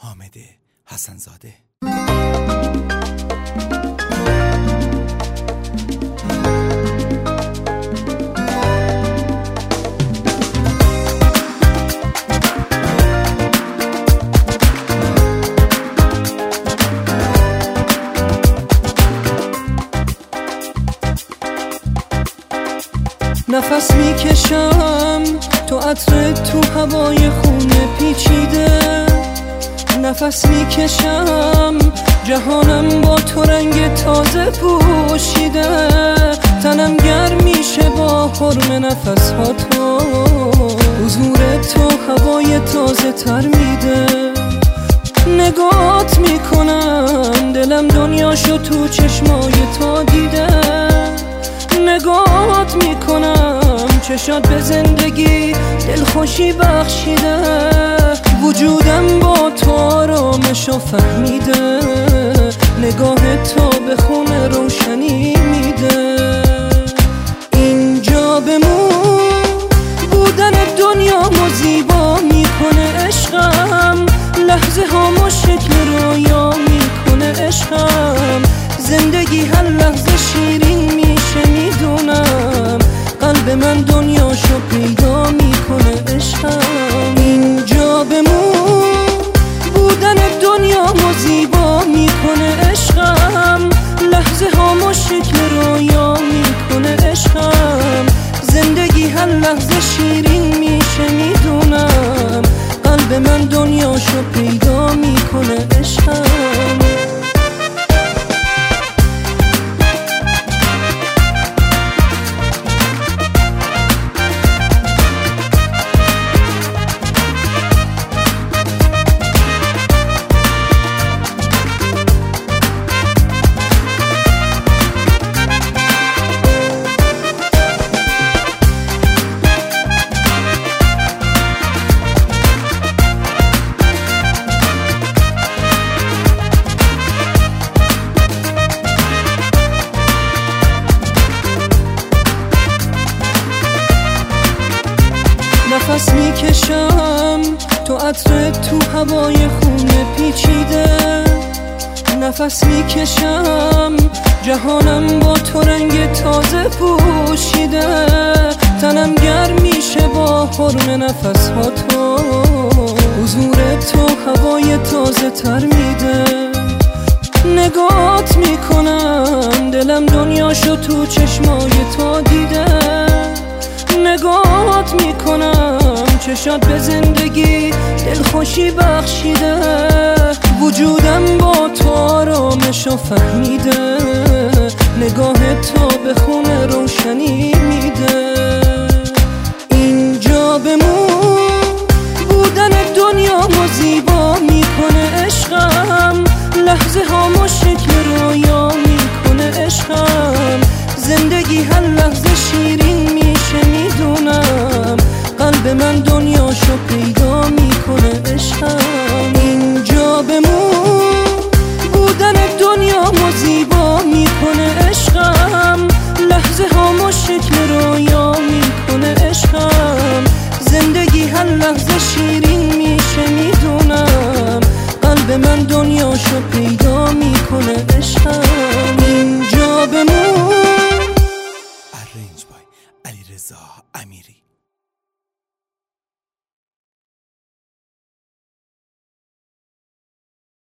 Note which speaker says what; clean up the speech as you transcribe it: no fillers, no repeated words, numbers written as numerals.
Speaker 1: حامد حسن‌زاده.
Speaker 2: نفس میکشم تو عطر تو هوای خونه پیچیده، نفس میکشم جهانم با تو رنگ تازه پوشیده، تنم گرم میشه با حرم نفس ها تو، حضور تو هوای تازه تر میده، نگات میکنم دلم دنیاشو تو چشمای تو دیده، نگات میکنم چشات به زندگی دلخوشی بخشیده، وجودم با تو آرامشو فهمیده، نگاه تو به خون روشنی میده، اینجا بمون بودن دنیامو زیبا میکنه عشقم، لحظه هامو شکل رویا میکنه عشقم، زندگی هر لحظه شیرین میشه میدونم، قلب من دنیاشو پیدا میکنه عشقم، اینجا بمون بودن دنیامو زیبا میکنه عشقم، لحظه هامو شکل رویا میکنه عشقم، زندگی هر لحظه شیرین میشه میدونم، قلب من دنیاشو پیدا میکنه عشقم. نفس میکشم تو عطر تو هوای خونه پیچیده، نفس میکشم جهانم با تو رنگ تازه پوشیده، تنم گرم میشه با حرم نفس ها تو، حضور تو هوای تازه تر میده، نگات میکنم دلم دنیاشو تو چشمای تو دیده، نگات میکنم چشات به زندگی دلخوشی بخشیده، وجودم با تو آرامشو فهمیده، نگاه تو به خون روشنی میده، اینجا بمون بودن دنیامو زیبا میکنه عشقم، لحظه هامو شکل رویا میکنه عشقم، زندگی هر لحظه شیرین میشه میدونم، قلب من دنیاشو پیدا میکنه عشقم، اینجا بمون بودن دنیامو زیبا میکنه عشقم، لحظه هامو شکل رویا میکنه عشقم، زندگی هر لحظه شیرین میشه میدونم، قلب من دنیاشو پیدا